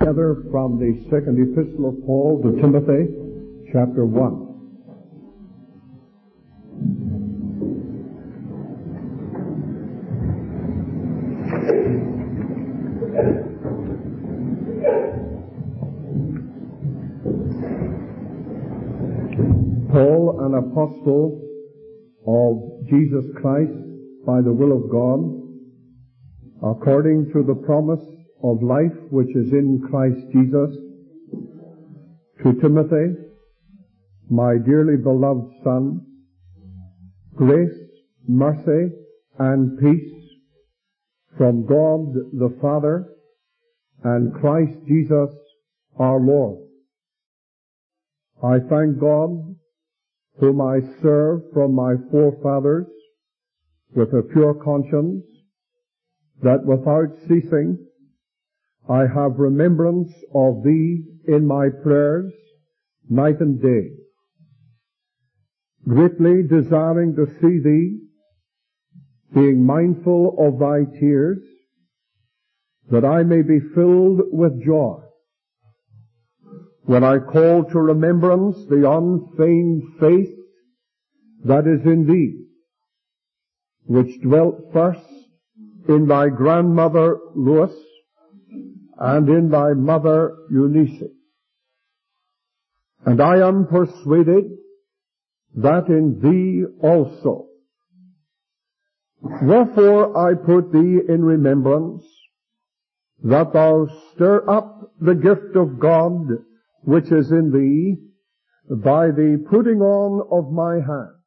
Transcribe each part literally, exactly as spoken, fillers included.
Together from the second epistle of Paul to Timothy, chapter one. Paul, an apostle of Jesus Christ by the will of God, according to the promise of life which is in Christ Jesus, to Timothy, my dearly beloved son, grace, mercy, and peace from God the Father and Christ Jesus our Lord. I thank God, whom I serve from my forefathers with a pure conscience, that without ceasing I have remembrance of thee in my prayers night and day, greatly desiring to see thee, being mindful of thy tears, that I may be filled with joy when I call to remembrance the unfeigned faith that is in thee, which dwelt first in thy grandmother Lois and in thy mother Eunice. And I am persuaded that in thee also. Wherefore I put thee in remembrance, that thou stir up the gift of God which is in thee by the putting on of my hands.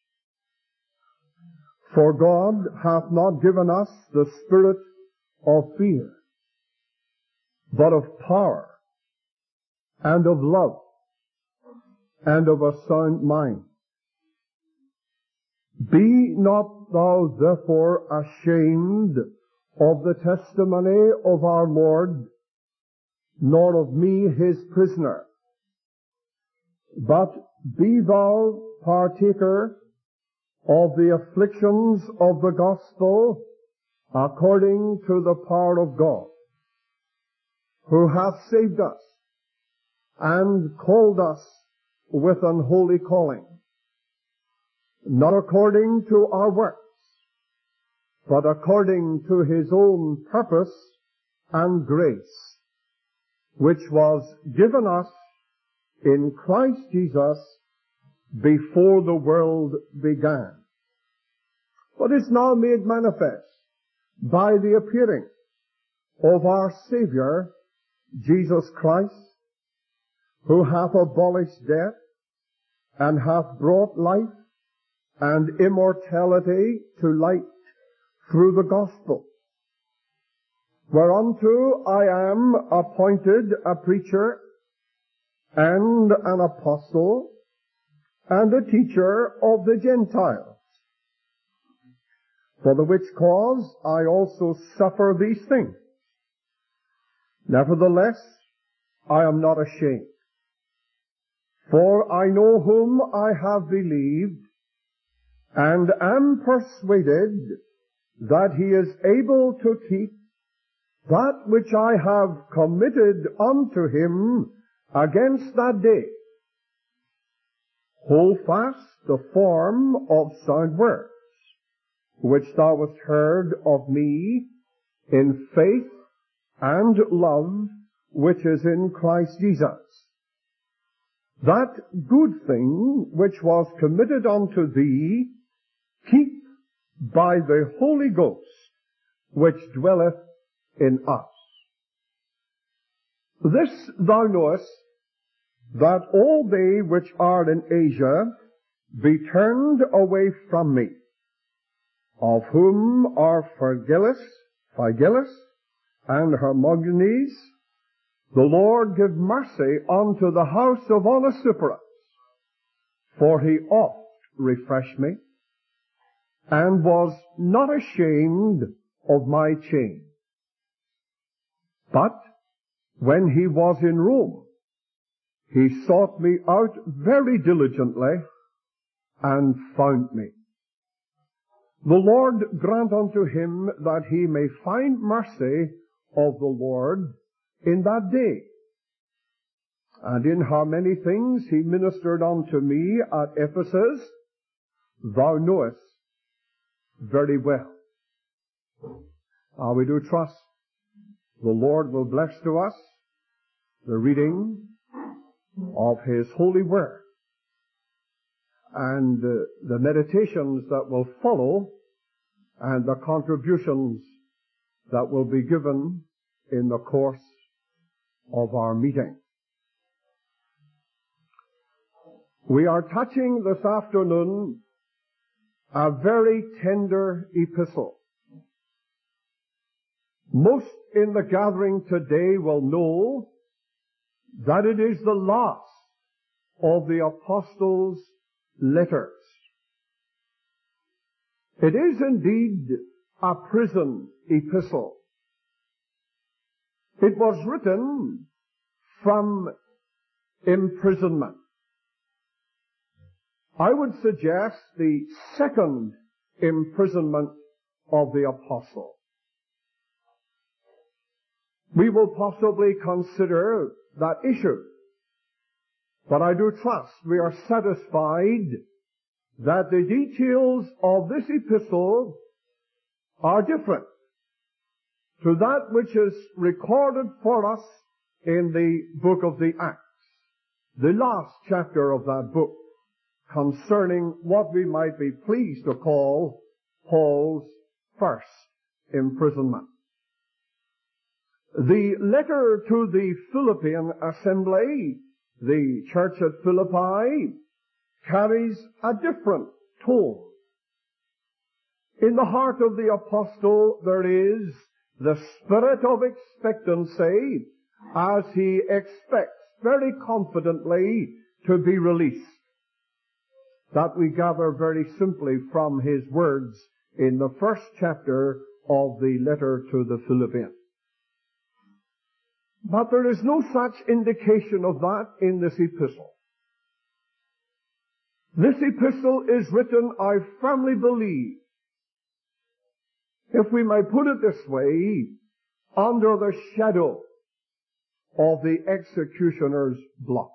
For God hath not given us the spirit of fear, but of power, and of love, and of a sound mind. Be not thou therefore ashamed of the testimony of our Lord, nor of me his prisoner, but be thou partaker of the afflictions of the gospel according to the power of God, who hath saved us and called us with an holy calling, not according to our works, but according to his own purpose and grace, which was given us in Christ Jesus before the world began, but is now made manifest by the appearing of our Saviour, Jesus Christ, who hath abolished death, and hath brought life and immortality to light through the gospel, whereunto I am appointed a preacher, and an apostle, and a teacher of the Gentiles, for the which cause I also suffer these things. Nevertheless, I am not ashamed, for I know whom I have believed, and am persuaded that he is able to keep that which I have committed unto him against that day. Hold fast the form of sound words, which thou hast heard of me in faith and love which is in Christ Jesus. That good thing which was committed unto thee, keep by the Holy Ghost which dwelleth in us. This thou knowest, that all they which are in Asia be turned away from me, of whom are Phygellus, Phygellus, and Hermogenes. The Lord give mercy unto the house of Onesiphorus, for he oft refreshed me, and was not ashamed of my chain. But when he was in Rome, he sought me out very diligently, and found me. The Lord grant unto him that he may find mercy of the Lord in that day, and in how many things he ministered unto me at Ephesus, thou knowest very well. Now we do trust the Lord will bless to us the reading of His holy word and uh, the meditations that will follow and the contributions that will be given in the course of our meeting. We are touching this afternoon a very tender epistle. Most in the gathering today will know that it is the last of the apostles' letters. It is indeed a prison epistle. It was written from imprisonment. I would suggest the second imprisonment of the apostle. We will possibly consider that issue, but I do trust we are satisfied that the details of this epistle are different to that which is recorded for us in the book of the Acts, the last chapter of that book, concerning what we might be pleased to call Paul's first imprisonment. The letter to the Philippian assembly, the church at Philippi, carries a different tone. In the heart of the apostle there is the spirit of expectancy as he expects very confidently to be released. That we gather very simply from his words in the first chapter of the letter to the Philippians. But there is no such indication of that in this epistle. This epistle is written, I firmly believe, if we may put it this way, under the shadow of the executioner's block.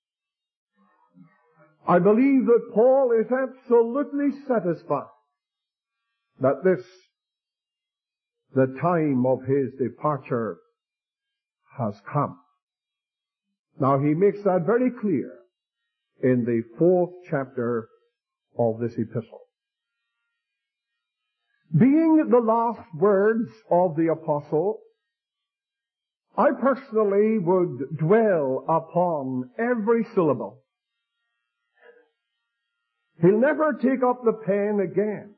I believe that Paul is absolutely satisfied that this, the time of his departure, has come. Now he makes that very clear in the fourth chapter of this epistle. Being the last words of the apostle, I personally would dwell upon every syllable. He'll never take up the pen again.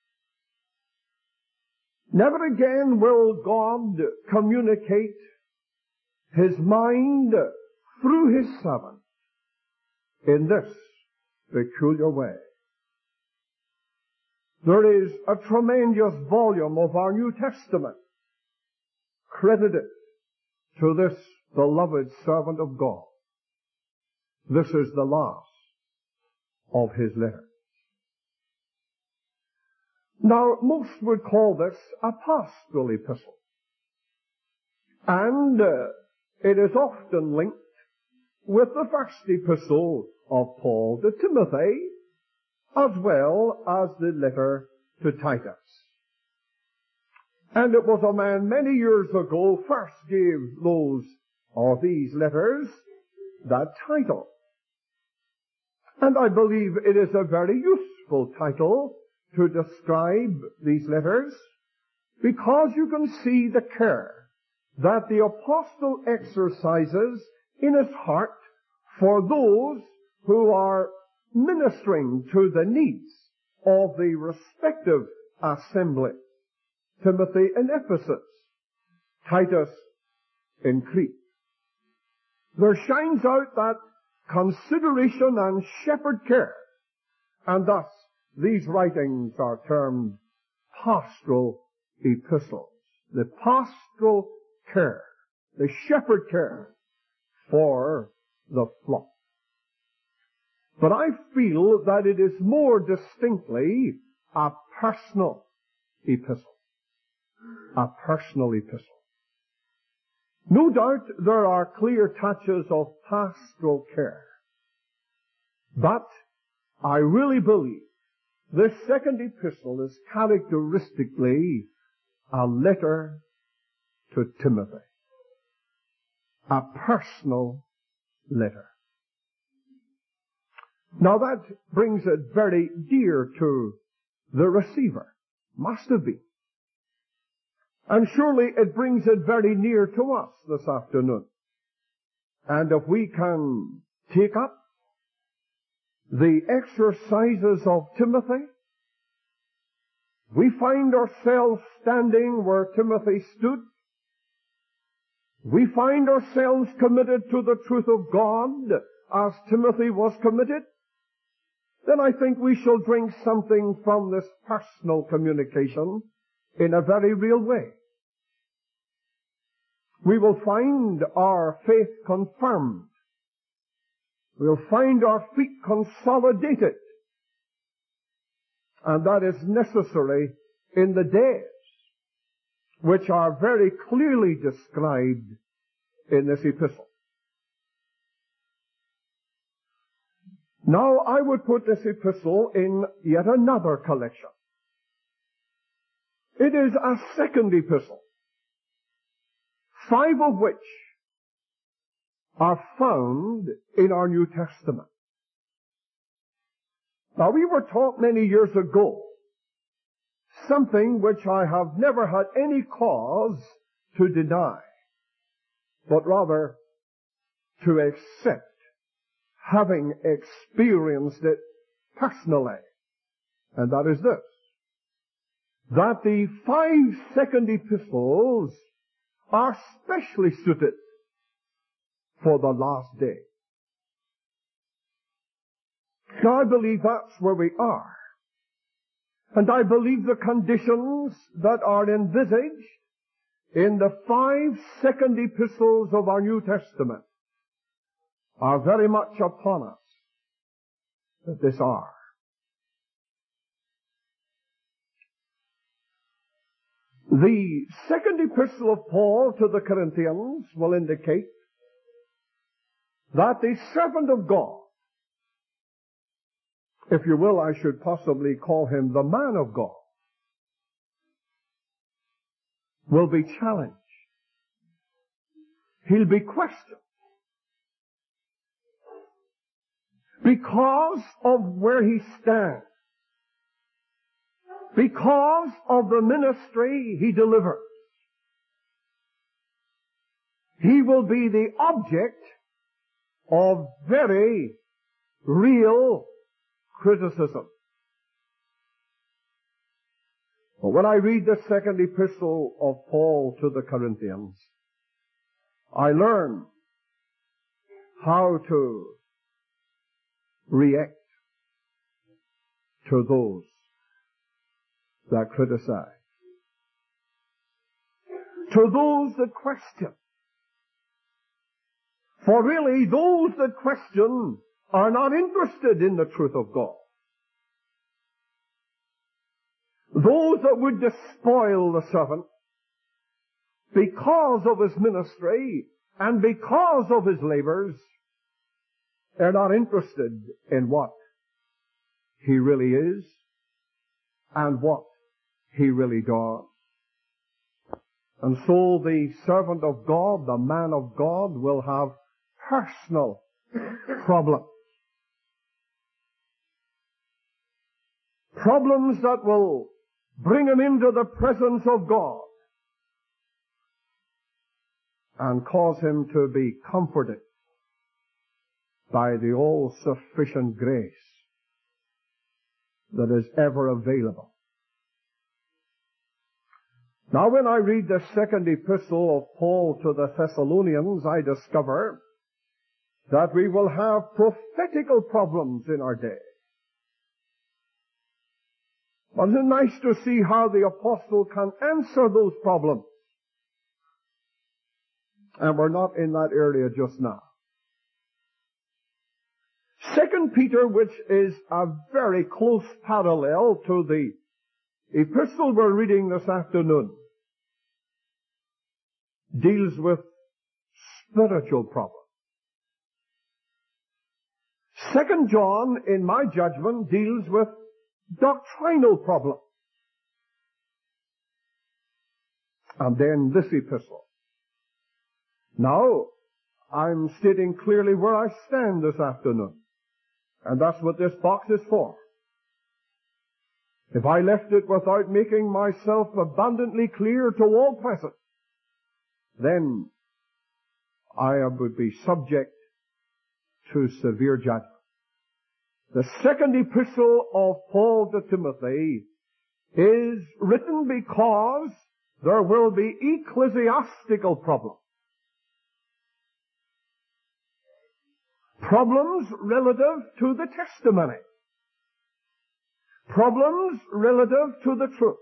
Never again will God communicate His mind through His servant in this peculiar way. There is a tremendous volume of our New Testament credited to this beloved servant of God. This is the last of his letters. Now, most would call this a pastoral epistle. And uh, it is often linked with the first epistle of Paul to Timothy, as well as the letter to Titus. And it was a man many years ago first gave those, or these letters, that title. And I believe it is a very useful title to describe these letters, because you can see the care that the apostle exercises in his heart for those who are ministering to the needs of the respective assembly. Timothy in Ephesus, Titus in Crete. There shines out that consideration and shepherd care, and thus these writings are termed pastoral epistles. The pastoral care, the shepherd care for the flock. But I feel that it is more distinctly a personal epistle. A personal epistle. No doubt there are clear touches of pastoral care. But I really believe this second epistle is characteristically a letter to Timothy. A personal letter. Now that brings it very dear to the receiver. Must have been. And surely it brings it very near to us this afternoon. And if we can take up the exercises of Timothy, we find ourselves standing where Timothy stood. We find ourselves committed to the truth of God as Timothy was committed. Then I think we shall drink something from this personal communication in a very real way. We will find our faith confirmed. We'll find our feet consolidated. And that is necessary in the days which are very clearly described in this epistle. Now I would put this epistle in yet another collection. It is a second epistle, five of which are found in our New Testament. Now we were taught many years ago something which I have never had any cause to deny, but rather to accept, having experienced it personally. And that is this, that the five second epistles are specially suited for the last day. Now I believe that's where we are. And I believe the conditions that are envisaged in the five second epistles of our New Testament are very much upon us at this hour. The second epistle of Paul to the Corinthians will indicate that the servant of God, if you will, I should possibly call him the man of God, will be challenged. He'll be questioned. Because of where he stands. Because of the ministry he delivers. He will be the object of very real criticism. But when I read the second epistle of Paul to the Corinthians, I learn how to react to those that criticize, to those that question. For really, those that question are not interested in the truth of God. Those that would despoil the servant because of his ministry and because of his labors, they're not interested in what he really is and what he really does. And so the servant of God, the man of God, will have personal problems. Problems that will bring him into the presence of God and cause him to be comforted by the all-sufficient grace that is ever available. Now when I read the second epistle of Paul to the Thessalonians, I discover that we will have prophetical problems in our day. But it's nice to see how the apostle can answer those problems. And we're not in that area just now. Second Peter, which is a very close parallel to the epistle we're reading this afternoon, deals with spiritual problem. Second John, in my judgment, deals with doctrinal problems. And then this epistle. Now, I'm stating clearly where I stand this afternoon. And that's what this box is for. If I left it without making myself abundantly clear to all present, then I would be subject to severe judgment. The second epistle of Paul to Timothy is written because there will be ecclesiastical problems. Problems relative to the testimony. Problems relative to the truth.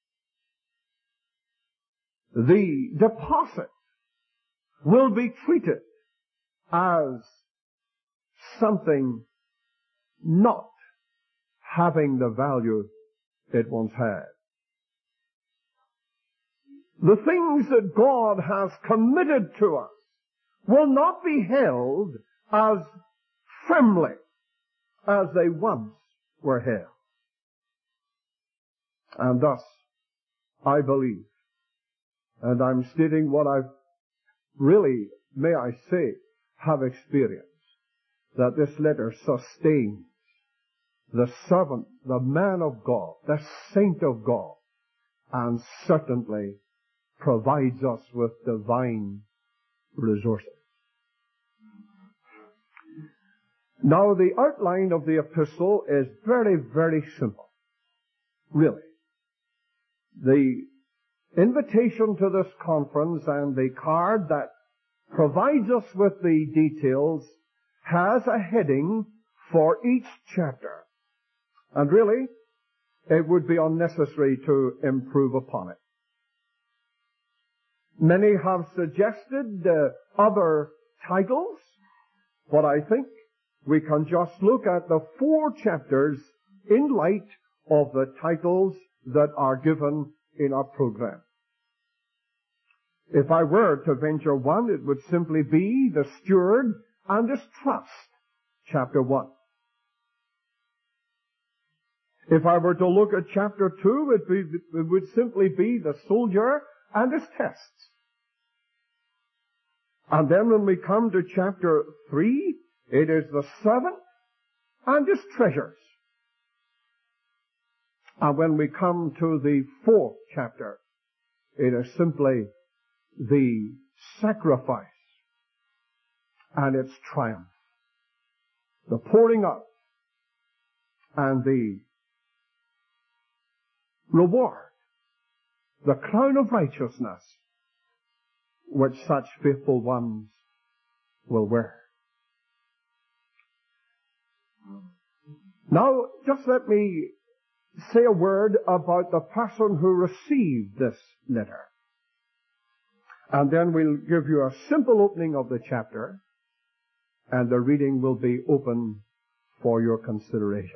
The deposit will be treated as something not having the value it once had. The things that God has committed to us will not be held as firmly as they once were held. And thus, I believe, and I'm stating what I've really, may I say, have experienced, that this letter sustains the servant, the man of God, the saint of God, and certainly provides us with divine resources. Now, the outline of the epistle is very, very simple. Really. The invitation to this conference and the card that provides us with the details has a heading for each chapter. And really, it would be unnecessary to improve upon it. Many have suggested uh, other titles, but I think we can just look at the four chapters in light of the titles that are given in our program. If I were to venture one, it would simply be The Steward and His Trust, chapter one. If I were to look at chapter two, it, be, it would simply be The Soldier and His Tests. And then when we come to chapter three, it is The Servant and His Treasures. And when we come to the fourth chapter, it is simply the sacrifice and its triumph. The pouring out and the reward, the crown of righteousness, which such faithful ones will wear. Now, just let me say a word about the person who received this letter. And then we'll give you a simple opening of the chapter, and the reading will be open for your consideration.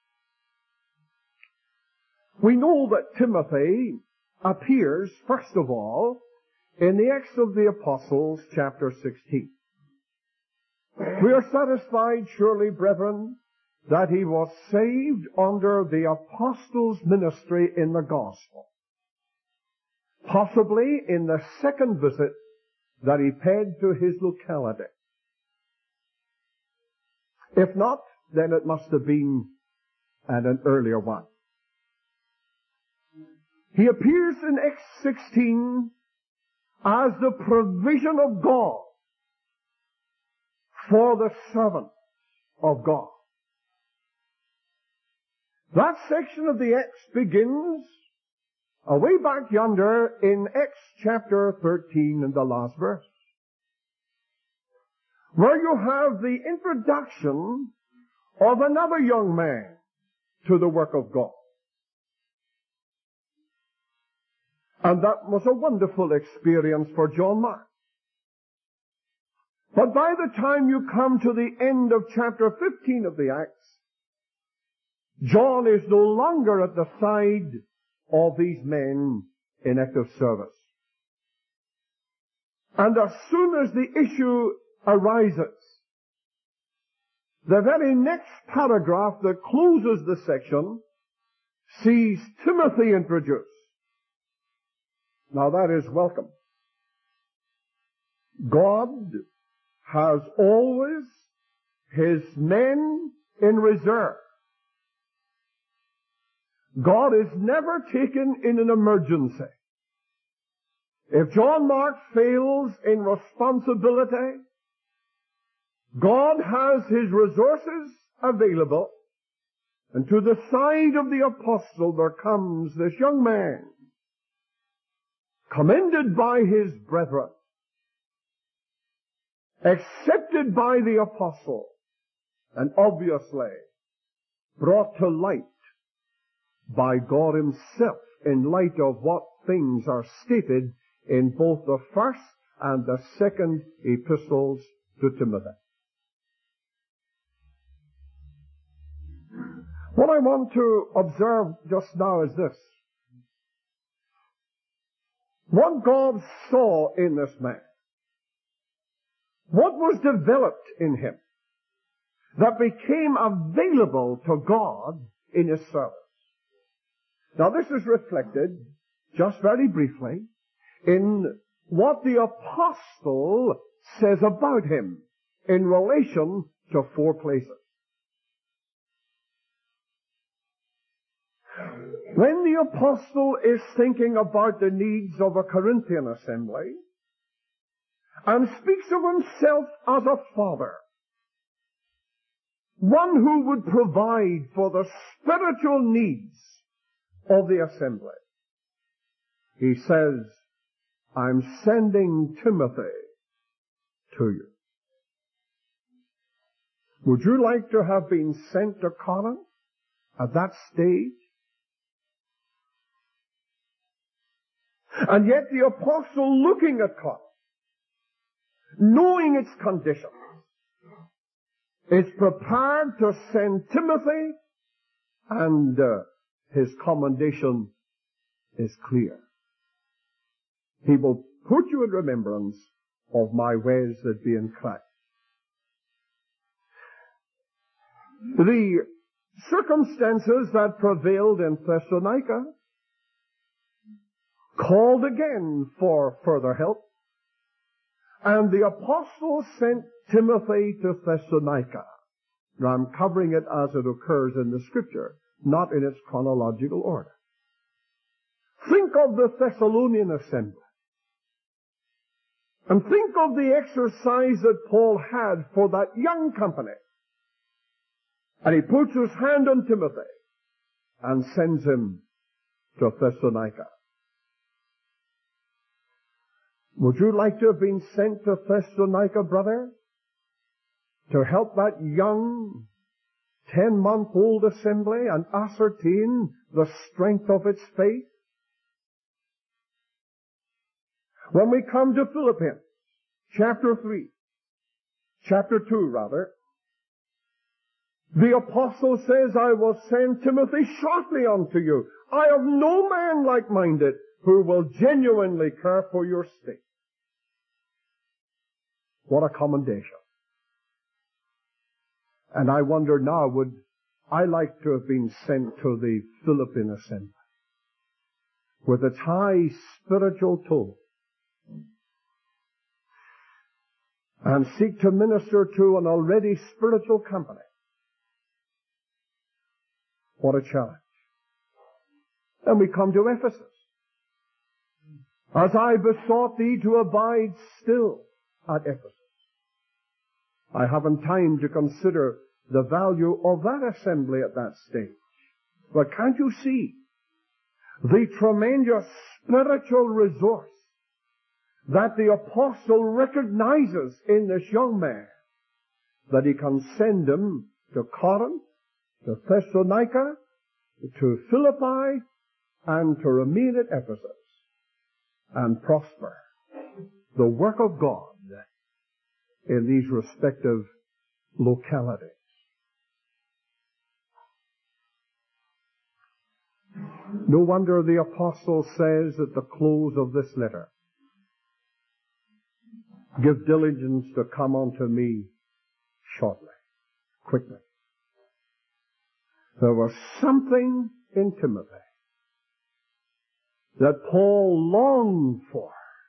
We know that Timothy appears, first of all, in the Acts of the Apostles, chapter sixteen. We are satisfied, surely, brethren, that he was saved under the apostles' ministry in the gospel. Possibly in the second visit that he paid to his locality. If not, then it must have been at an earlier one. He appears in Acts sixteen as the provision of God for the servant of God. That section of the Acts begins away back yonder in Acts chapter thirteen in the last verse, where you have the introduction of another young man to the work of God. And that was a wonderful experience for John Mark. But by the time you come to the end of chapter fifteen of the Acts, John is no longer at the side of these men in active service. And as soon as the issue arises, the very next paragraph that closes the section sees Timothy introduced. Now that is welcome. God has always His men in reserve. God is never taken in an emergency. If John Mark fails in responsibility, God has His resources available, and to the side of the apostle there comes this young man, commended by his brethren, accepted by the apostle, and obviously brought to light by God Himself in light of what things are stated in both the first and the second epistles to Timothy. What I want to observe just now is this. What God saw in this man, what was developed in him that became available to God in His service. Now this is reflected, just very briefly, in what the apostle says about him in relation to four places. When the apostle is thinking about the needs of a Corinthian assembly and speaks of himself as a father, one who would provide for the spiritual needs of the assembly, he says, I'm sending Timothy to you. Would you like to have been sent to Corinth at that stage? And yet the apostle, looking at Corinth, knowing its condition, is prepared to send Timothy, and uh, his commendation is clear. He will put you in remembrance of my ways that be in Christ. The circumstances that prevailed in Thessalonica called again for further help, and the apostle sent Timothy to Thessalonica. Now I'm covering it as it occurs in the Scripture, not in its chronological order. Think of the Thessalonian assembly. And think of the exercise that Paul had for that young company. And he puts his hand on Timothy and sends him to Thessalonica. Would you like to have been sent to Thessalonica, brother? To help that young, ten-month-old assembly and ascertain the strength of its faith? When we come to Philippians, chapter three, chapter two rather, the apostle says, I will send Timothy shortly unto you. I have no man like-minded who will genuinely care for your state. What a commendation. And I wonder now, would I like to have been sent to the Philippine assembly with its high spiritual tone and seek to minister to an already spiritual company? What a challenge. Then we come to Ephesus. As I besought thee to abide still at Ephesus. I haven't time to consider the value of that assembly at that stage. But can't you see the tremendous spiritual resource that the apostle recognizes in this young man, that he can send him to Corinth, to Thessalonica, to Philippi, and to remain at Ephesus and prosper the work of God in these respective localities. No wonder the apostle says at the close of this letter, give diligence to come unto me shortly, quickly. There was something in Timothy that Paul longed for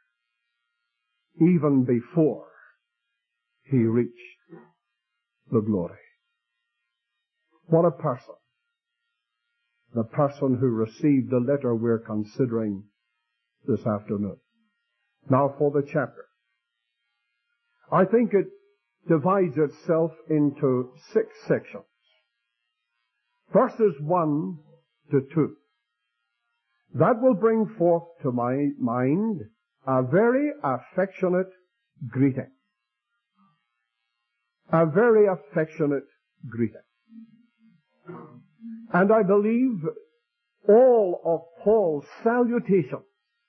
even before he reached the glory. What a person. The person who received the letter we're considering this afternoon. Now for the chapter. I think it divides itself into six sections. Verses one to two. That will bring forth to my mind a very affectionate greeting. A very affectionate greeting. And I believe all of Paul's salutations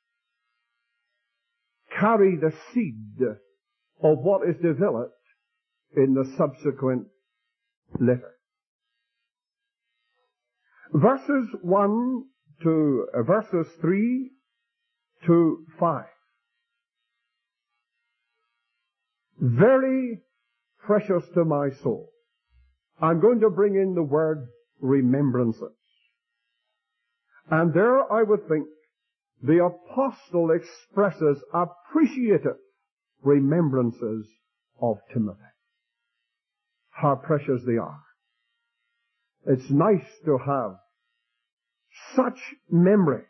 carry the seed of what is developed in the subsequent letter. Verses one to uh, verses three to five. Very precious to my soul. I'm going to bring in the word remembrances. And there I would think the apostle expresses appreciative remembrances of Timothy. How precious they are. It's nice to have such memories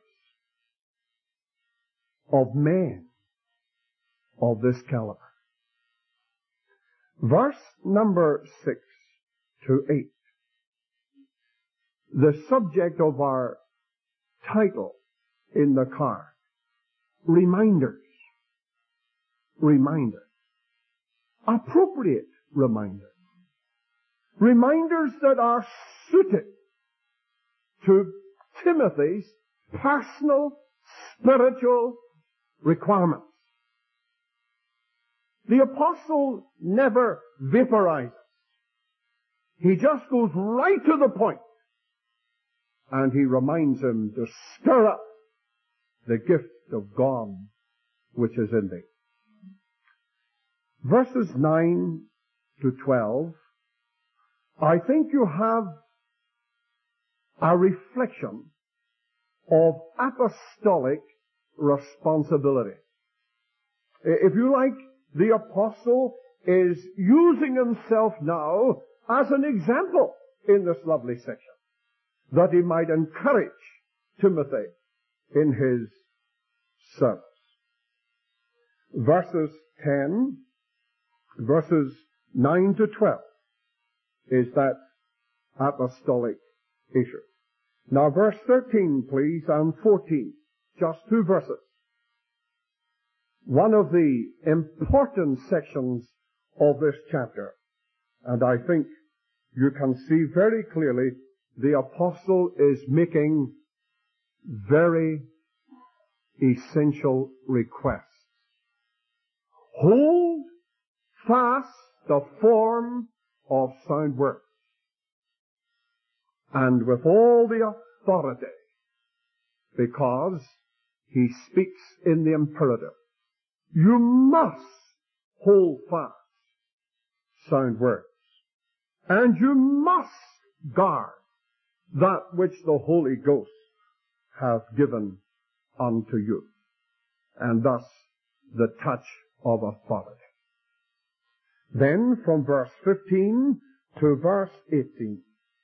of men of this caliber. Verse number six to eight. The subject of our title in the card. Reminders. Reminders. Appropriate reminders. Reminders that are suited to Timothy's personal, spiritual requirements. The apostle never vaporizes. He just goes right to the point. And he reminds him to stir up the gift of God which is in thee. Verses nine to twelve, I think you have a reflection of apostolic responsibility. If you like, the apostle is using himself now as an example in this lovely section, that he might encourage Timothy in his service. Verses ten, verses nine to twelve is that apostolic issue. Now verse thirteen, please, and fourteen, just two verses. One of the important sections of this chapter, and I think you can see very clearly the apostle is making very essential requests. Hold fast the form of sound words, and with all the authority, because he speaks in the imperative. You must hold fast sound words, and you must guard that which the Holy Ghost hath given unto you, and thus the touch of authority. Then from verse fifteen to verse eighteen,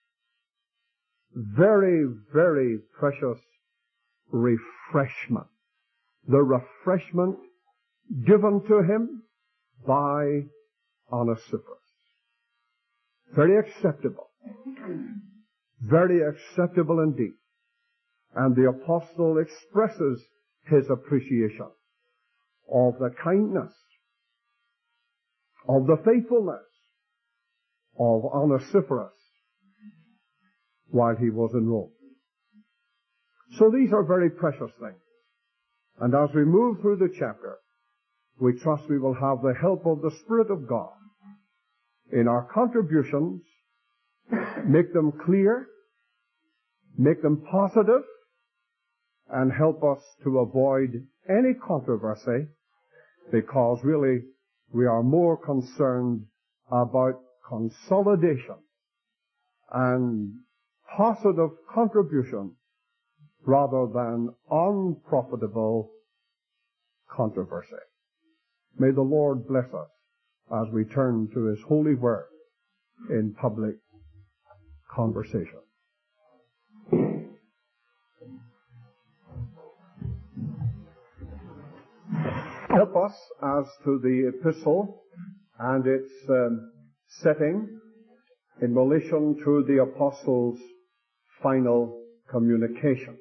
very, very precious refreshment. The refreshment given to him by Onesiphorus. Very acceptable. Very acceptable indeed. And the apostle expresses his appreciation of the kindness, of the faithfulness of Onesiphorus while he was in Rome. So these are very precious things. And as we move through the chapter, we trust we will have the help of the Spirit of God in our contributions, make them clear, make them positive, and help us to avoid any controversy, because really We are more concerned about consolidation and positive contribution rather than unprofitable controversy. May the Lord bless us as we turn to His holy word in public conversation. Help us as to the epistle and its um, setting in relation to the apostles' final communication.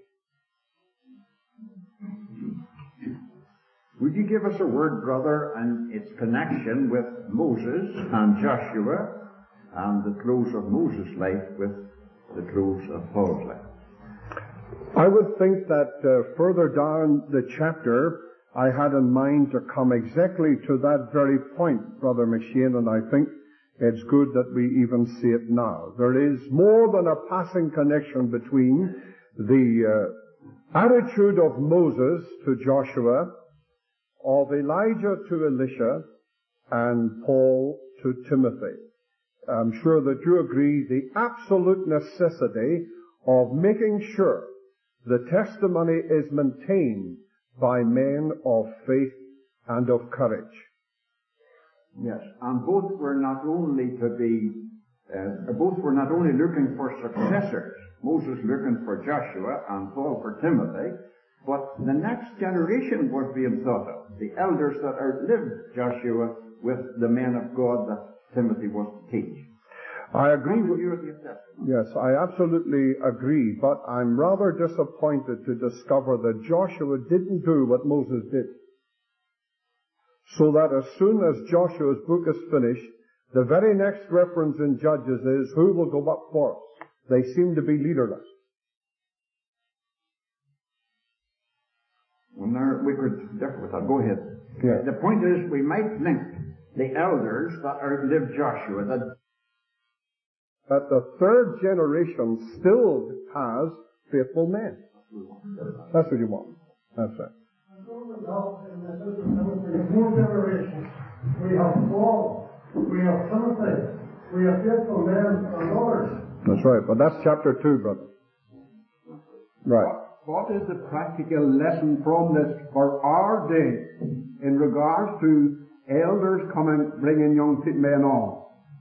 Would you give us a word, brother, and its connection with Moses and Joshua and the close of Moses' life with the close of Paul's life? I would think that uh, further down the chapter, I had in mind to come exactly to that very point, Brother McShane, and I think it's good that we even see it now. There is more than a passing connection between the uh, attitude of Moses to Joshua, of Elijah to Elisha, and Paul to Timothy. I'm sure that you agree the absolute necessity of making sure the testimony is maintained by men of faith and of courage. Yes, and both were not only to be, uh, both were not only looking for successors, Moses looking for Joshua and Paul for Timothy, but the next generation was being thought of, the elders that outlived Joshua with the men of God that Timothy was to teach. I agree with you. Yes, I absolutely agree, but I'm rather disappointed to discover that Joshua didn't do what Moses did. So that as soon as Joshua's book is finished, the very next reference in Judges is, who will go up for us? They seem to be leaderless. Well, now, we could differ with that. Go ahead. Yeah. The point is, we might link the elders that outlived Joshua, that that the third generation still has faithful men. That's what you want. That's it. In the fourth generation, we have Paul, we have Timothy, we have faithful men and others. That's right, but that's chapter two, brother. Right. What is the practical lesson from this for our day in regards to elders coming, bringing young men on?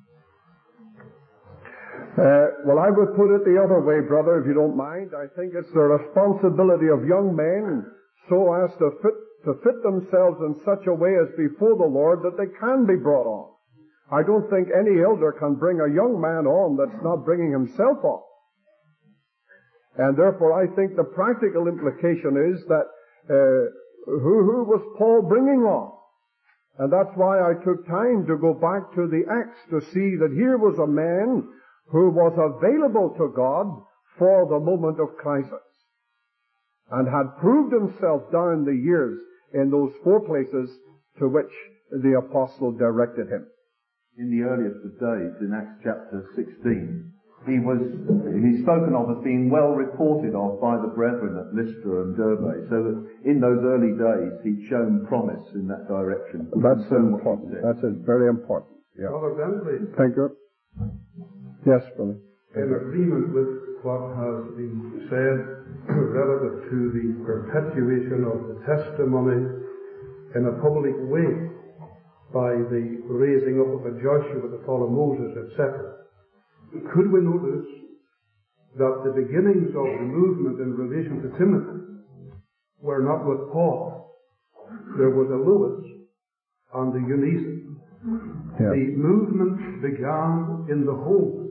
Uh, well, I would put it the other way, brother, if you don't mind. I think it's the responsibility of young men so as to fit, to fit themselves in such a way as before the Lord that they can be brought on. I don't think any elder can bring a young man on that's not bringing himself on. And therefore I think the practical implication is that uh, who, who was Paul bringing on? And that's why I took time to go back to the Acts to see that here was a man who was available to God for the moment of crisis and had proved himself down the years in those four places to which the apostle directed him. In the earliest of days, in Acts chapter sixteen, he was, he's spoken of as being well reported of by the brethren at Lystra and Derbe, so that in those early days he'd shown promise in that direction. That's important. That's very important. Yeah. Brother Bentley. Thank you. Yes, brother. In agreement with what has been said relative to the perpetuation of the testimony in a public way by the raising up of a Joshua to follow Moses, et cetera, could we notice that the beginnings of the movement in relation to Timothy were not with Paul? There was a Lois and a Eunice. Yeah. The movement began in the home.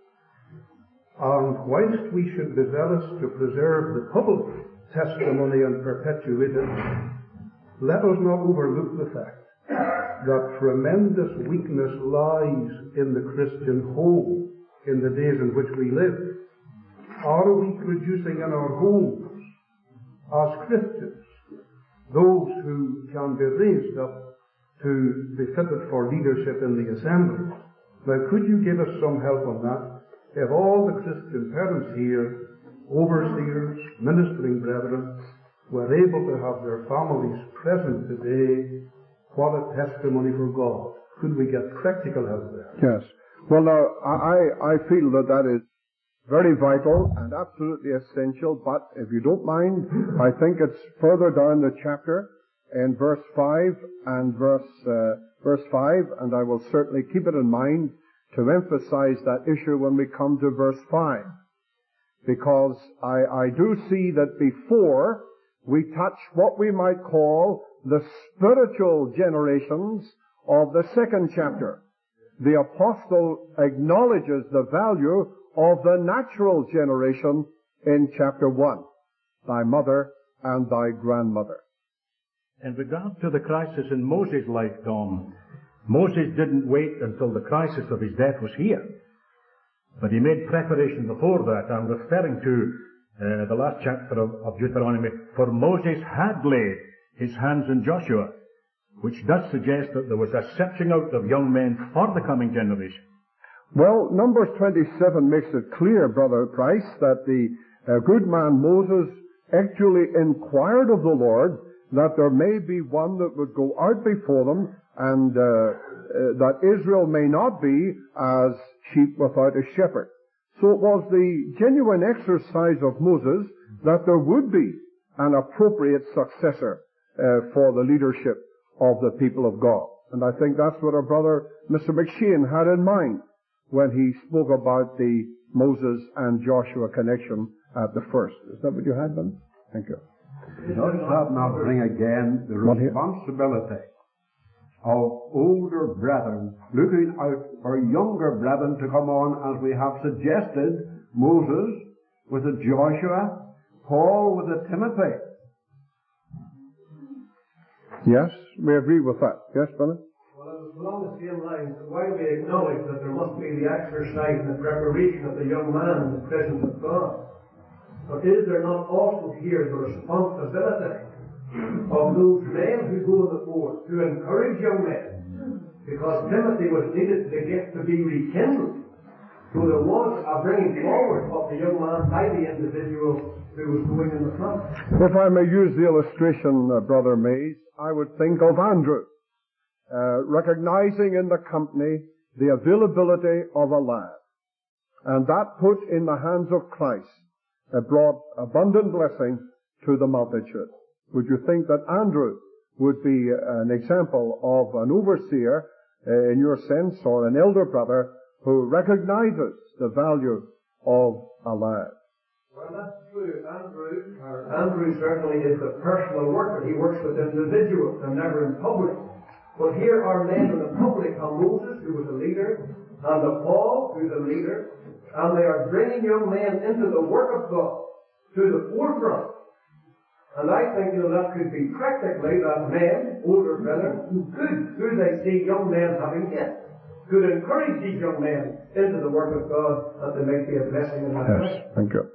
And whilst we should be zealous to preserve the public testimony and perpetuate it, let us not overlook the fact that tremendous weakness lies in the Christian home in the days in which we live. Are we producing in our homes, as Christians, those who can be raised up to be fitted for leadership in the assembly? Now, could you give us some help on that? If all the Christian parents here, overseers, ministering brethren, were able to have their families present today what a testimony for God. Could we get practical help there? Yes. Well, now, I, I feel that that is very vital and absolutely essential, but if you don't mind, I think it's further down the chapter in verse five and verse, uh, verse five, and I will certainly keep it in mind to emphasize that issue when we come to verse five. Because I, I do see that before we touch what we might call the spiritual generations of the second chapter, the apostle acknowledges the value of the natural generation in chapter one, thy mother and thy grandmother. In regard to the crisis in Moses' life, Tom, Moses didn't wait until the crisis of his death was here, but he made preparation before that. I'm referring to uh, the last chapter of, of Deuteronomy. For Moses had laid his hands on Joshua, which does suggest that there was a searching out of young men for the coming generation. Well, Numbers twenty-seven makes it clear, Brother Price, that the uh, good man Moses actually inquired of the Lord that there may be one that would go out before them, and uh, uh, that Israel may not be as sheep without a shepherd. So it was the genuine exercise of Moses that there would be an appropriate successor uh, for the leadership of the people of God. And I think that's what our brother Mister McShane had in mind when he spoke about the Moses and Joshua connection at the first. Is that what you had, Ben? Thank you. Does that not bring again the responsibility of older brethren looking out for younger brethren to come on, as we have suggested, Moses with a Joshua, Paul with a Timothy? Yes, we agree with that. Yes, brother? Well, it was along the same lines. While we acknowledge that there must be the exercise and the preparation of the young man in the presence of God, but is there not also here the responsibility of those men who go in the forth to encourage young men? Because Timothy was needed to get to be rekindled. So there was a bringing forward of the young man by the individual who was going in the front. If I may use the illustration, uh, Brother Mays, I would think of Andrew, uh, recognizing in the company the availability of a lad. And that put in the hands of Christ uh, brought abundant blessing to the multitude. Would you think that Andrew would be an example of an overseer, uh, in your sense, or an elder brother who recognizes the value of a lad? Well, that's true. Andrew, or Andrew certainly is the personal worker. He works with individuals and never in public. But here are men in the public, and Moses, who was a leader, and the Paul, who's a leader, and they are bringing young men into the work of God to the forefront. And I think, you know, that could be practically that men, older brethren, who could, who they see young men having gifts, could encourage these young men into the work of God, that they may be a blessing in that way. Yes, thank you.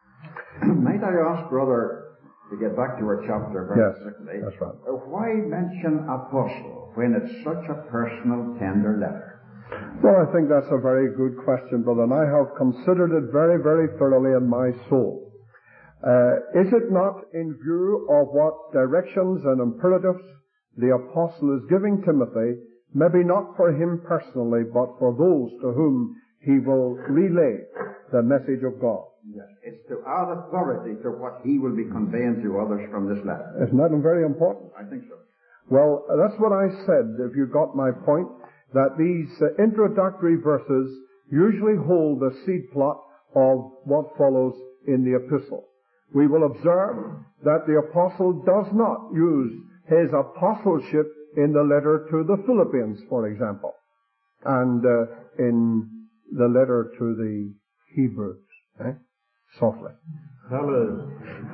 Might I ask, brother, to get back to our chapter very Yes, quickly, that's right. uh, why mention apostle when it's such a personal, tender letter? Well, I think that's a very good question, brother, and I have considered it very, very thoroughly in my soul. Uh, is it not in view of what directions and imperatives the apostle is giving Timothy, maybe not for him personally, but for those to whom he will relay the message of God? Yes. It's to add authority to what he will be conveying to others from this letter. Isn't that very important? I think so. Well, that's what I said, if you got my point, that these uh, introductory verses usually hold the seed plot of what follows in the epistle. We will observe that the apostle does not use his apostleship in the letter to the Philippians, for example, and uh, in the letter to the Hebrews. Eh? Softly. Fellas,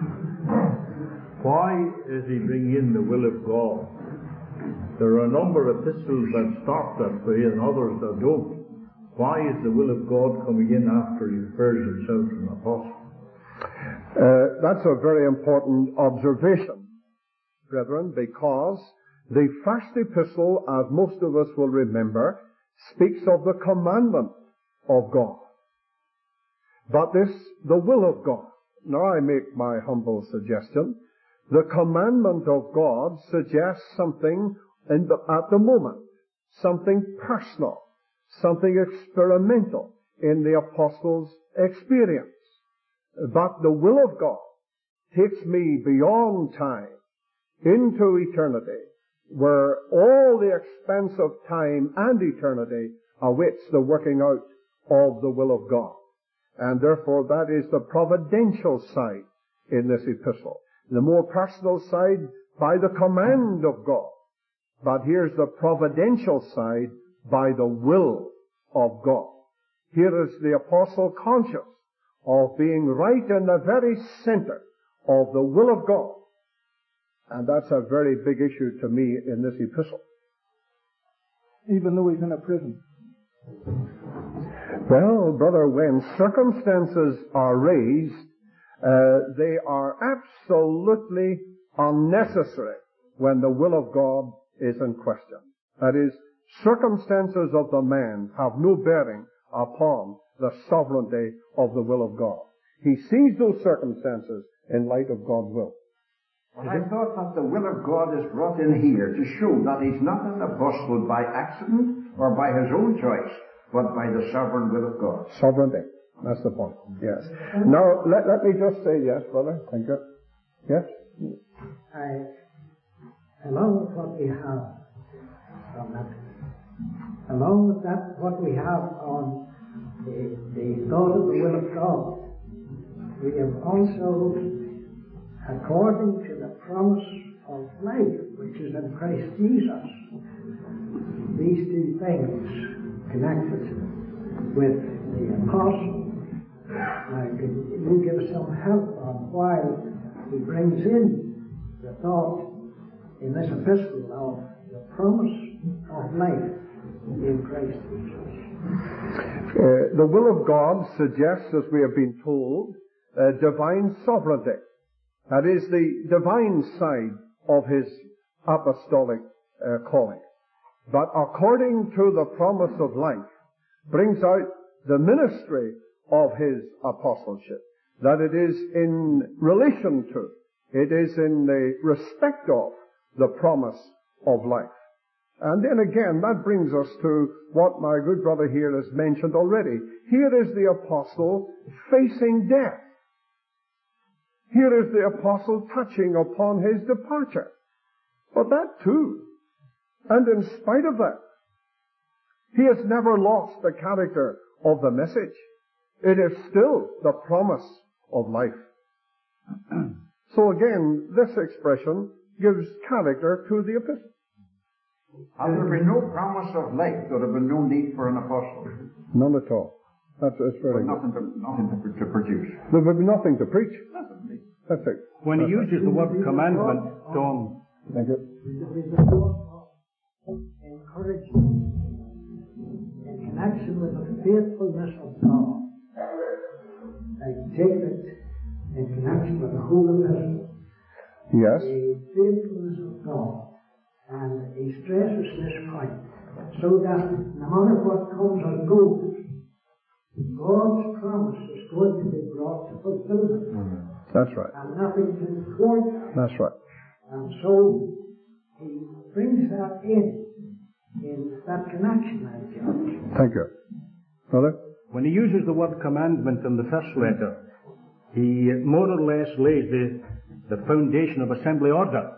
why is he bringing in the will of God? There are a number of epistles that start that way and others that don't. Why is the will of God coming in after he refers himself to an apostle? Uh, that's a very important observation, brethren, because the first epistle, as most of us will remember, speaks of the commandment of God. But this, the will of God. Now I make my humble suggestion. The commandment of God suggests something in the, at the moment, something personal, something experimental in the apostles' experience. But the will of God takes me beyond time into eternity, where all the expanse of time and eternity awaits the working out of the will of God. And therefore that is the providential side in this epistle. The more personal side by the command of God. But here's the providential side by the will of God. Here is the apostle conscious of being right in the very center of the will of God. And that's a very big issue to me in this epistle. Even though he's in a prison. Well, brother, when circumstances are raised, uh, they are absolutely unnecessary when the will of God is in question. That is, circumstances of the man have no bearing upon the sovereignty of the will of God. He sees those circumstances in light of God's will. Well, I thought that the will of God is brought in here to show that he's not an apostle by accident or by his own choice, but by the sovereign will of God. Sovereignty. That's the point. Yes. Now, let, let me just say yes, brother. Thank you. Yes? I, along with what we have on that, along with that, what we have on the, the thought of the will of God, we have also, according to the promise of life, which is in Christ Jesus, these two things connected with the apostle. Now, could you give us some help on why he brings in the thought in this epistle of the promise of life in Christ Jesus? Uh, the will of God suggests, as we have been told, uh, divine sovereignty. That is the divine side of his apostolic uh, calling. But according to the promise of life, brings out the ministry of his apostleship. That it is in relation to, it is in the respect of the promise of life. And then again, that brings us to what my good brother here has mentioned already. Here is the apostle facing death. Here is the apostle touching upon his departure. But that too, and in spite of that, he has never lost the character of the message. It is still the promise of life. So again, this expression gives character to the epistle. Had there been no promise of life, there would have been no need for an apostle. None at all. That's, that's very But nothing, to, nothing to, to produce. There would be nothing to preach. Nothing. That's it. When he uses the word commandment, Tom, Thank you. There is a thought of encouragement in connection with the faithfulness of God. I take it in connection with the whole epistle. Yes. The faithfulness of God. And he stresses this point, so that no matter what comes or goes, God's promise is going to be brought to fulfillment. Mm-hmm. That's right. And nothing can thwart that. That's right. And so he brings that in, in that connection, I judge. Thank you. Brother? when he uses the word commandment in the first letter, he more or less lays the, the foundation of assembly order.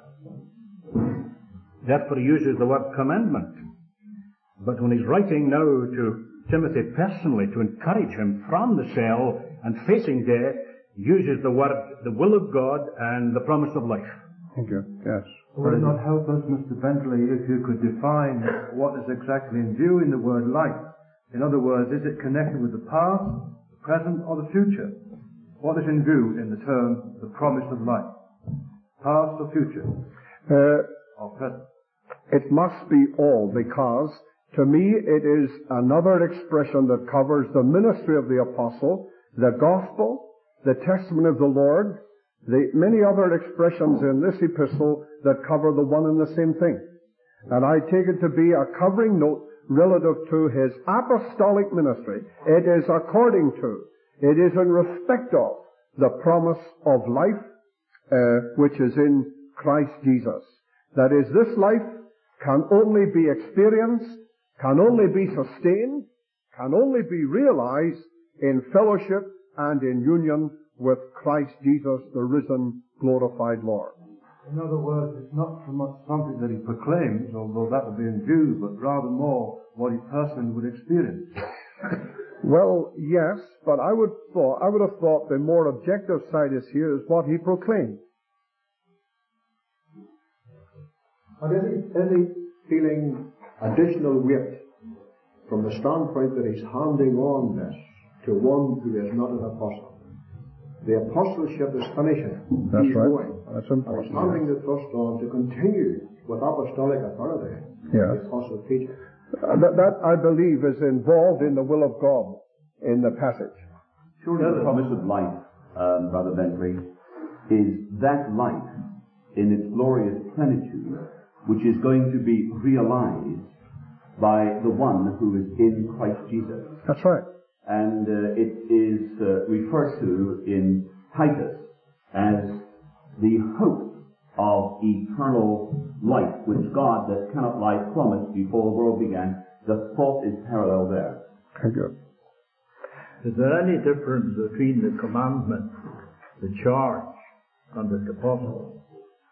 Therefore he uses the word commandment. But when he's writing now to Timothy personally to encourage him from the cell and facing death, he uses the word, the will of God and the promise of life. Thank you. Yes. Would it not help us, Mister Bentley, if you could define what is exactly in view in the word life? In other words, is it connected with the past, the present, or the future? What is in view in the term, the promise of life? Past or future? Uh, or present? It must be all, because to me it is another expression that covers the ministry of the apostle, the gospel, the testimony of the Lord, the many other expressions in this epistle that cover the one and the same thing. And I take it to be a covering note relative to his apostolic ministry. It is according to, it is in respect of the promise of life, uh, which is in Christ Jesus. That is, this life can only be experienced, can only be sustained, can only be realized in fellowship and in union with Christ Jesus, the risen, glorified Lord. In other words, it's not so much something that he proclaims, although that would be in view, but rather more what he personally would experience. Well, yes, but I would thought I would have thought the more objective side is here is what he proclaimed. But is he, is he feeling additional weight from the standpoint that he's handing on this to one who is not an apostle? The apostleship is finishing. That's he's right. going. That's And important. he's handing the trust on to continue with apostolic authority. Yes. The apostle teaching. Uh, that, that, I believe, is involved in the will of God in the passage. Surely the promise of life, um, Brother Bentley, is that life in its glorious plenitude, which is going to be realized by the one who is in Christ Jesus. That's right. And uh, it is uh, referred to in Titus as the hope of eternal life, which God that cannot lie promised before the world began. The thought is parallel there. Very good. Is there any difference between the commandment, the charge, and the apostle?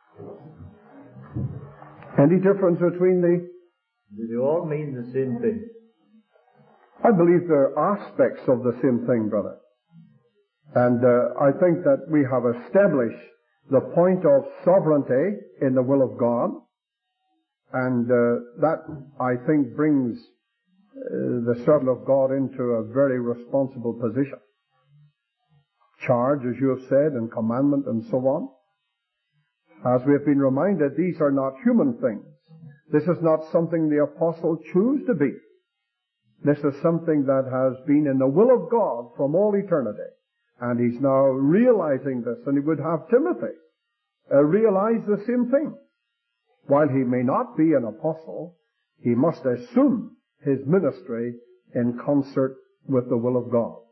Any difference between the... Do they all mean the same thing? I believe they're aspects of the same thing, brother. And uh, I think that we have established the point of sovereignty in the will of God, and uh, that, I think, brings uh, the servant of God into a very responsible position. Charge, as you have said, and commandment, and so on. As we have been reminded, these are not human things. This is not something the apostle chose to be. This is something that has been in the will of God from all eternity. And he's now realizing this, and he would have Timothy uh, realize the same thing. While he may not be an apostle, he must assume his ministry in concert with the will of God.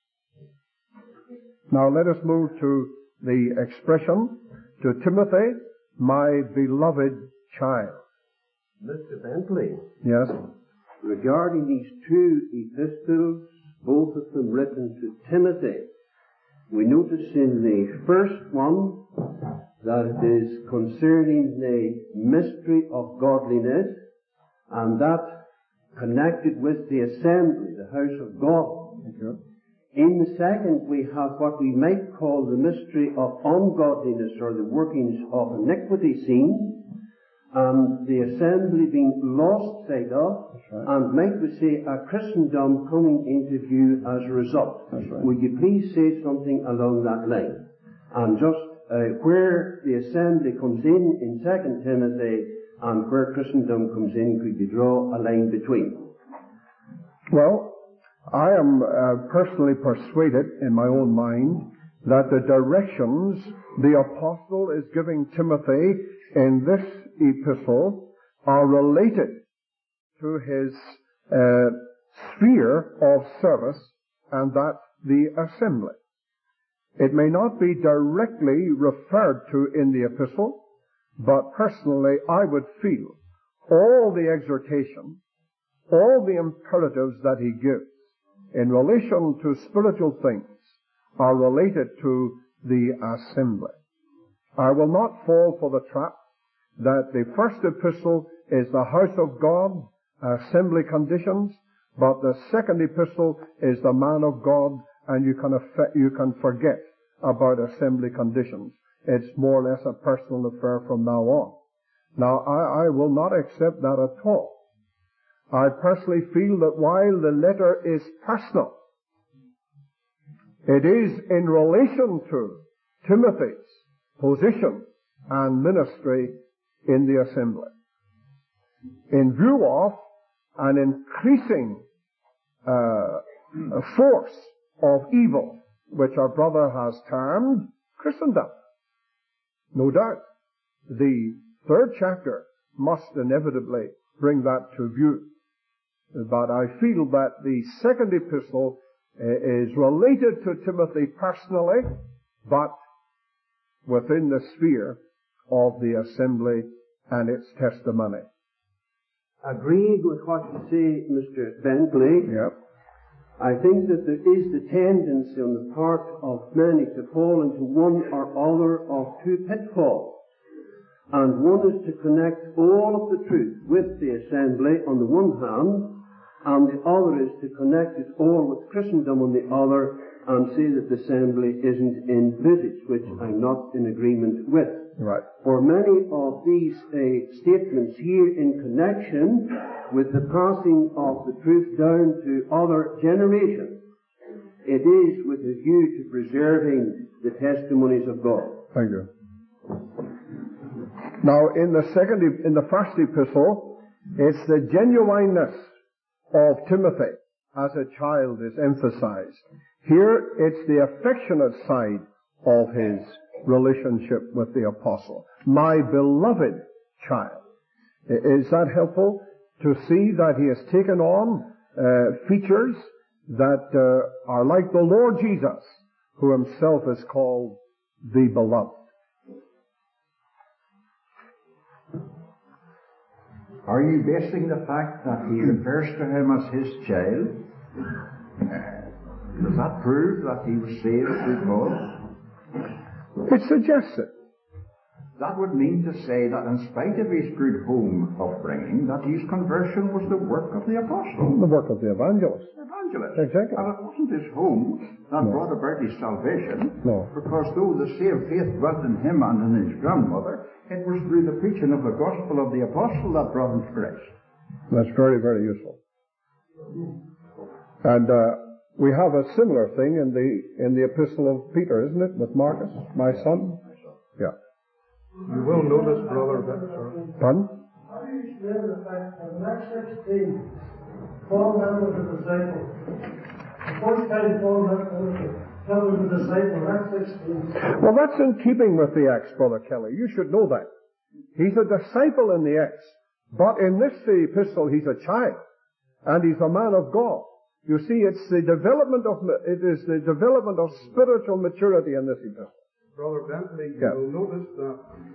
Now let us move to the expression, to Timothy, my beloved child. Mister Bentley. Yes? Regarding these two epistles, both of them written to Timothy, we notice in the first one that it is concerning the mystery of godliness, and that connected with the assembly, the house of God. Okay. In the second, we have what we might call the mystery of ungodliness, or the workings of iniquity seen, and the assembly being lost sight of, right. and might we say a Christendom coming into view as a result. Right. Would you please say something along that line? And just uh, where the assembly comes in in Second Timothy and where Christendom comes in, could you draw a line between? Well, I am uh, personally persuaded in my own mind that the directions the apostle is giving Timothy in this epistle are related to his uh, sphere of service, and that the assembly. It may not be directly referred to in the epistle, but personally I would feel all the exhortation, all the imperatives that he gives in relation to spiritual things are related to the assembly. I will not fall for the trap that the first epistle is the house of God, assembly conditions, but the second epistle is the man of God, and you can affect, you can forget about assembly conditions. It's more or less a personal affair from now on. Now, I, I will not accept that at all. I personally feel that while the letter is personal, it is in relation to Timothy's position and ministry in the assembly. In view of an increasing uh, force of evil, which our brother has termed Christendom. No doubt, the third chapter must inevitably bring that to view. But I feel that the second epistle is related to Timothy personally, but within the sphere of the assembly and its testimony. agreeing with what you say, Mister Bentley, Yep. I think that there is the tendency on the part of many to fall into one or other of two pitfalls. And one is to connect all of the truth with the assembly on the one hand, and the other is to connect it all with Christendom on the other, and say that the assembly isn't envisaged, which I'm not in agreement with. Right. For many of these uh, statements here in connection with the passing of the truth down to other generations, it is with a view to preserving the testimonies of God. Thank you. Now, in the second, in the first epistle, it's the genuineness of Timothy as a child is emphasized. Here, it's the affectionate side of his relationship with the apostle. My beloved child. Is that helpful? To see that he has taken on uh, features that uh, are like the Lord Jesus, who himself is called the beloved. Are you basing the fact that he refers to him as his child? Uh, does that prove that he was saved through God? It suggests it. That would mean to say that in spite of his good home upbringing, that his conversion was the work of the apostle. The work of the evangelist. Evangelist. Exactly. And it wasn't his home that No. brought about his salvation. No. Because though the same faith dwelt in him and in his grandmother, it was through the preaching of the gospel of the apostle that brought him to Christ. That's very, very useful. And uh, we have a similar thing in the in the epistle of Peter, isn't it, with Marcus, my son? Yeah. You will notice, brother, that, sir. Pardon? How do you explain the fact that in Acts sixteen, Paul met with a disciple? The first time Paul met with a disciple, Acts sixteen. Well, that's in keeping with the Acts, Brother Kelly. You should know that. He's a disciple in the Acts. But in this epistle, he's a child. And he's a man of God. You see, it's the development of, it is the development of spiritual maturity in this epistle. Brother Bentley, you Yeah. will notice that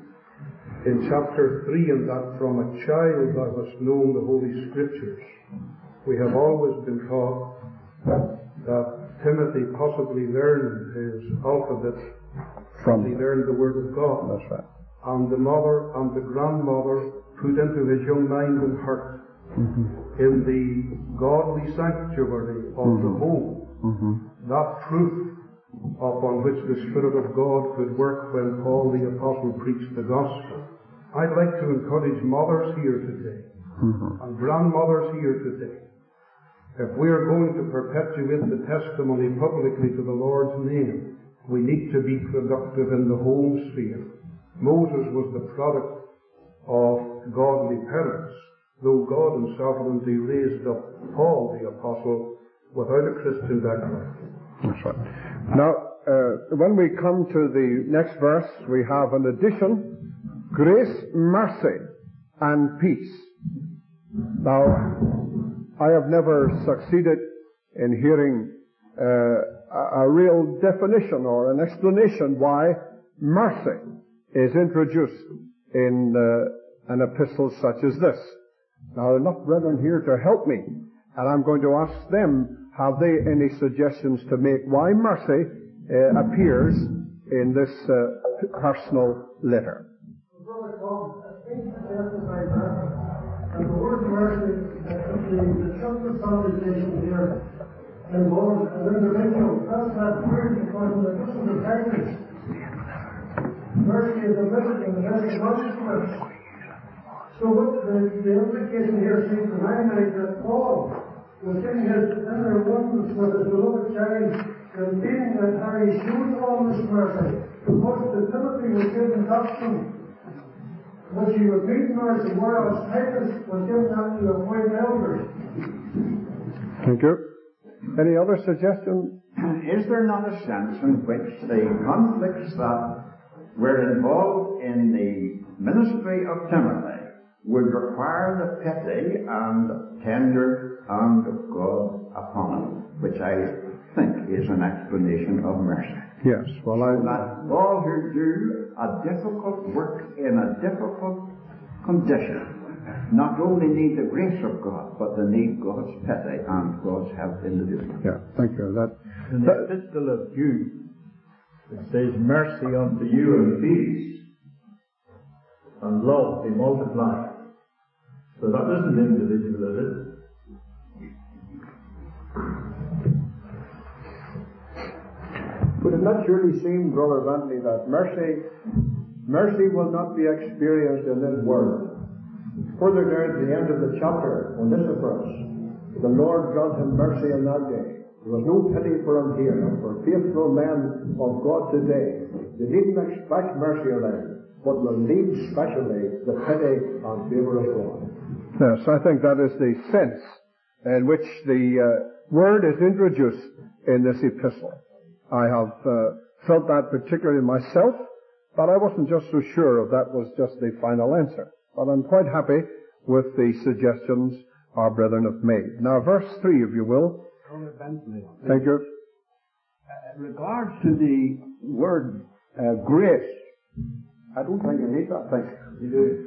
in chapter three, and that from a child thou hast known the Holy Scriptures. We have always been taught that Timothy possibly learned his alphabet From he learned the Word of God. That's right. And the mother and the grandmother put into his young mind and heart Mm-hmm. in the godly sanctuary of Mm-hmm. the home Mm-hmm. that truth upon which the Spirit of God could work when Paul the Apostle preached the gospel. I'd like to encourage mothers here today Mm-hmm. and grandmothers here today. If we are going to perpetuate the testimony publicly to the Lord's name, we need to be productive in the home sphere. Moses was the product of godly parents, though God in sovereignty raised up Paul the Apostle without a Christian background. That's right. Now, uh, when we come to the next verse, we have an addition: grace, mercy, and peace. Now, I have never succeeded in hearing uh, a, a real definition or an explanation why mercy is introduced in uh, an epistle such as this. Now, there are enough brethren here to help me, and I'm going to ask them, have they any suggestions to make why mercy uh, appears in this uh, personal letter? Brother Tom, I think to emphasize that, and the word mercy, uh, the, the church consolidation here involves an individual. That's not true because in the Epistle of Titus, mercy is omitted in the very first verse. So what the, the implication here seems to my mind that Paul was in his inner oneness with his beloved child and feeling that Harry showed all this mercy because to Timothy was given doctrine which he would meet mercy, whereas Titus was given that to appoint elders. Thank you. Any other suggestion? Is there not a sense in which the conflicts that were involved in the ministry of Timothy would require the pity and tender hand of God upon him, which I think is an explanation of mercy. Yes. Well, I. That all who do a difficult work in a difficult condition not only need the grace of God, but they need God's pity and God's help in the doing. Yeah, thank you. That, in the that, epistle of Jude, it says, mercy unto you and peace, and love be multiplied. So that isn't individual, is it? Would it not surely seem, Brother Bentley, that mercy, mercy will not be experienced in this world? Further down at the end of the chapter, on this verse, the Lord grant him mercy on that day. There was no pity for him here, and for faithful men of God today. They needn't expect mercy on them, but will need specially the pity and favour of God. Yes, I think that is the sense in which the uh, word is introduced in this epistle. I have uh, felt that particularly myself, but I wasn't just so sure if that was just the final answer. But I'm quite happy with the suggestions our brethren have made. Now, verse three, if you will. Brother Bentley. Thank you. Uh, in regards to the word uh, grace, I don't think you need that thing. You do.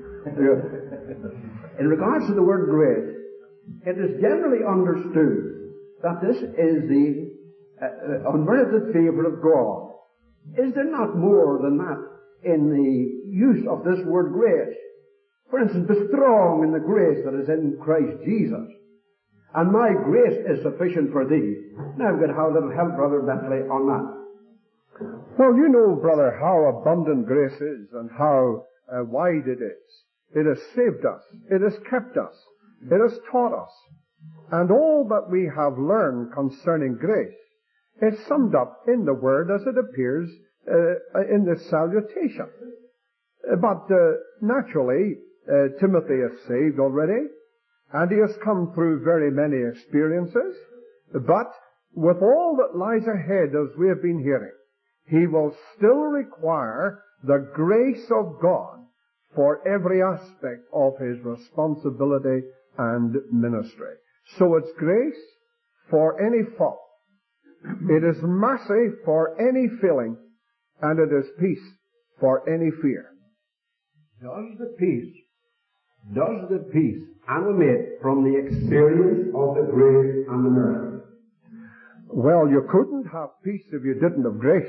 In regards to the word grace, it is generally understood that this is the uh, unmerited favour of God. Is there not more than that in the use of this word grace? For instance, be strong in the grace that is in Christ Jesus. And my grace is sufficient for thee. Now I'm going to have a little help, Brother Bentley, on that. Well, you know, brother, how abundant grace is and how uh, wide it is. It has saved us. It has kept us. It has taught us. And all that we have learned concerning grace is summed up in the word as it appears uh, in this salutation. But uh, naturally, uh, Timothy is saved already, and he has come through very many experiences. But with all that lies ahead, as we have been hearing, he will still require the grace of God for every aspect of his responsibility and ministry. So it's grace for any fault. It is mercy for any feeling, and it is peace for any fear. Does the peace, does the peace animate from the experience of the grace and the mercy? Well, you couldn't have peace if you didn't have grace.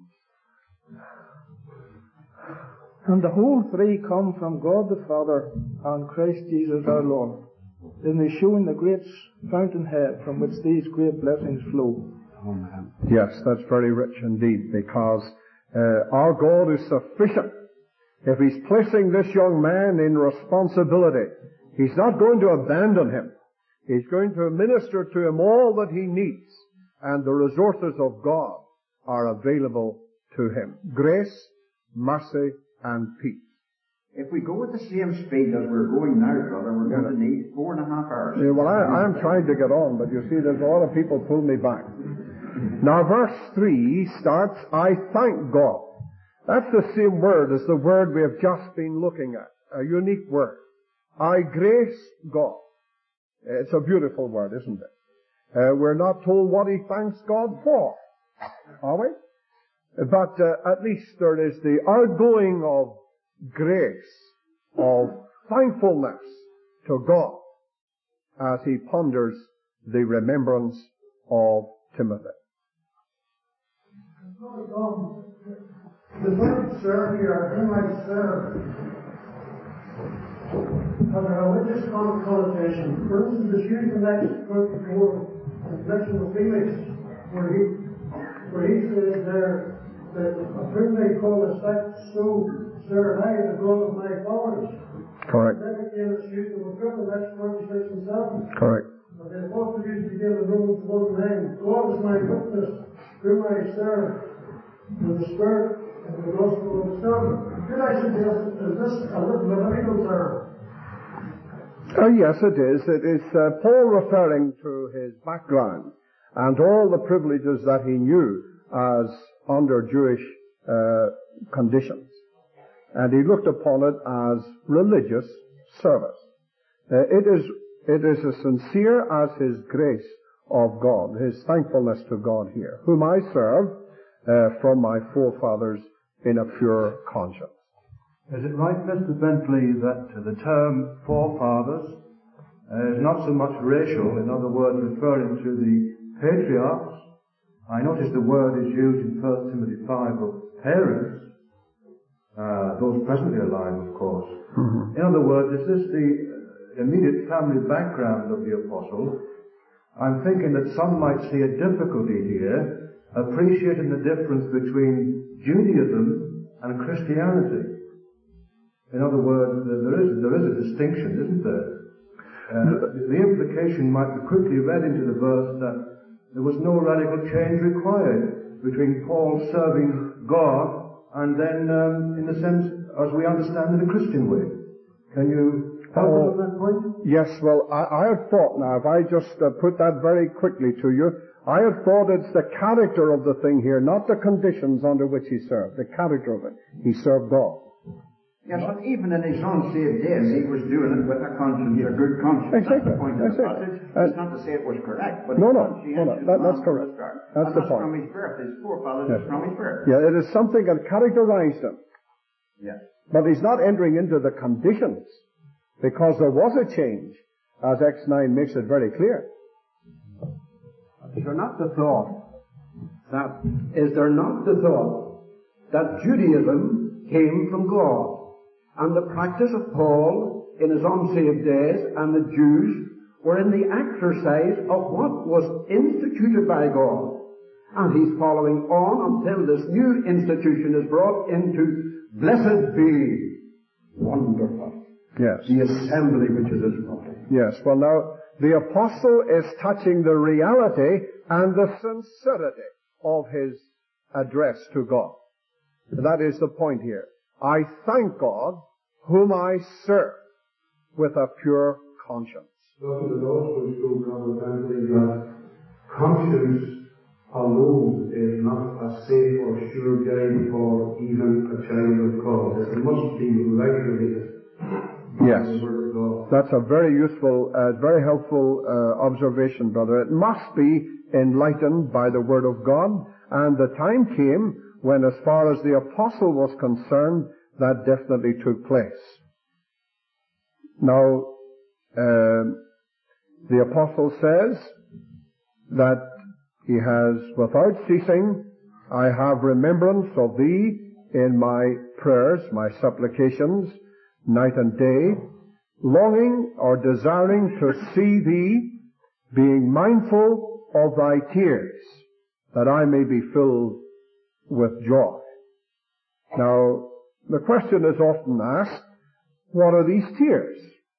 And the whole three come from God the Father and Christ Jesus our Lord. Then they show in the great fountainhead from which these great blessings flow. Amen. Yes, that's very rich indeed, because uh, our God is sufficient. If he's placing this young man in responsibility, he's not going to abandon him. He's going to minister to him all that he needs, and the resources of God are available to him. Grace, mercy, and peace. If we go at the same speed as we're going now, brother, we're going to need four and a half hours. Yeah, well, I, I'm trying to get on, but you see, there's a lot of people pull me back. Now, verse three starts, I thank God. That's the same word as the word we have just been looking at. A unique word. I grace God. It's a beautiful word, isn't it? Uh, we're not told what he thanks God for, are we? But uh, at least there is the outgoing of grace, of thankfulness to God as he ponders the remembrance of Timothy. The word serve here, whom I serve, has a religious connotation. For instance, it's used in Acts twenty-four, in connection with Felix, where he, where he says there, that of whom they call the sect, so serve I the God of my fathers. Correct. Then again it's used in the book of Acts twenty-six and seven. Correct. But then also used again in Romans one nine. God is my witness, whom I serve, with the Spirit and the gospel of the Son. Could I suggest, is this a Levitical term? Oh, yes, it is. It is uh, Paul referring to his background and all the privileges that he knew as under Jewish uh, conditions. And he looked upon it as religious service. Uh, it is it is as sincere as his grace of God, his thankfulness to God here, whom I serve uh, from my forefathers in a pure conscience. Is it right, Mister Bentley, that the term forefathers uh, is not so much racial, in other words, referring to the patriarchs? I notice the word is used in First Timothy five of parents, uh, those presently alive, of course. Mm-hmm. In other words, is this the immediate family background of the apostle? I'm thinking that some might see a difficulty here, appreciating the difference between Judaism and Christianity. In other words, there is, there is a distinction, isn't there? Uh, the implication might be quickly read into the verse that there was no radical change required between Paul serving God and then, um, in the sense, as we understand in the Christian way. Can you help us on that point? Yes, well, I, I had thought now, if I just uh, put that very quickly to you, I had thought it's the character of the thing here, not the conditions under which he served, the character of it. He served God. Yes, but even in his unsaved days, he was doing it with a conscience, a good conscience. Exactly. That's the point of the Exactly. passage. Uh, It's not to say it was correct, but no, it's no, no, no, that, that's correct. That's and the that's point. from his birth. His forefathers Yes. is from his birth. Yeah, it is something that characterized him. Yes. But he's not entering into the conditions, because there was a change, as Acts nine makes it very clear. Is there not the thought that, is there not the thought that Judaism came from God? And the practice of Paul in his unsaved days and the Jews were in the exercise of what was instituted by God. And he's following on until this new institution is brought into, blessed be, wonderful. Yes. The assembly which is his body. Yes. Well, now, the apostle is touching the reality and the sincerity of his address to God. That is the point here. I thank God, whom I serve, with a pure conscience. Doesn't it also show, Brother Bentley, that conscience alone is not a safe or sure guide for even a child of God? It must be regulated. Yes. That's a very useful, uh, very helpful uh, observation, brother. It must be enlightened by the Word of God, and the time came when, as far as the apostle was concerned, that definitely took place. Now, uh, the apostle says that he has, without ceasing, I have remembrance of thee in my prayers, my supplications, night and day, longing or desiring to see thee, being mindful of thy tears, that I may be filled with joy. Now, the question is often asked, what are these tears?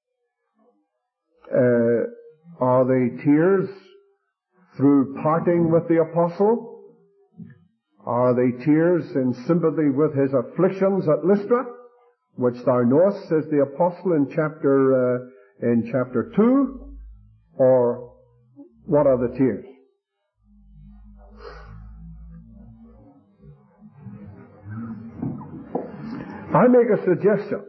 Uh, are they tears through parting with the apostle? Are they tears in sympathy with his afflictions at Lystra, which thou knowest, says the apostle in chapter uh, in chapter two? Or what are the tears? I make a suggestion.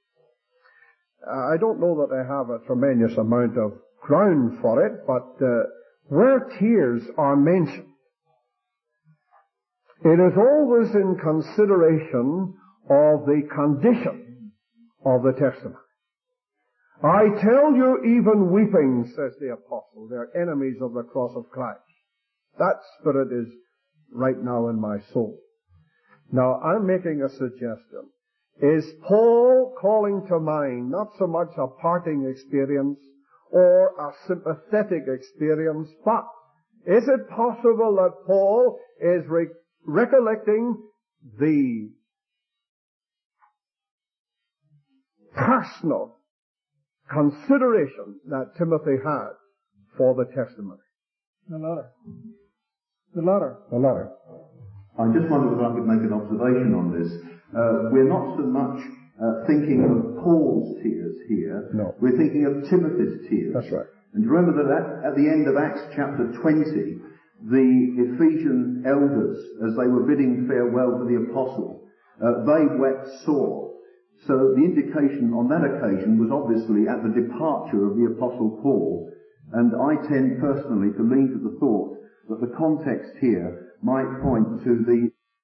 I don't know that I have a tremendous amount of ground for it, but uh, where tears are mentioned, it is always in consideration of the condition of the testimony. I tell you, even weeping, says the apostle, they're enemies of the cross of Christ. That spirit is right now in my soul. Now, I'm making a suggestion. Is Paul calling to mind not so much a parting experience or a sympathetic experience, but is it possible that Paul is re- recollecting the personal consideration that Timothy had for the testimony? The latter. The latter. The latter. I just wonder if I could make an observation on this. Uh, we're not so much uh, thinking of Paul's tears here. No. We're thinking of Timothy's tears. That's right. And remember that at, at the end of Acts chapter twenty, the Ephesian elders, as they were bidding farewell to the apostle, uh, they wept sore. So the indication on that occasion was obviously at the departure of the apostle Paul. And I tend personally to lean to the thought that the context here might point to the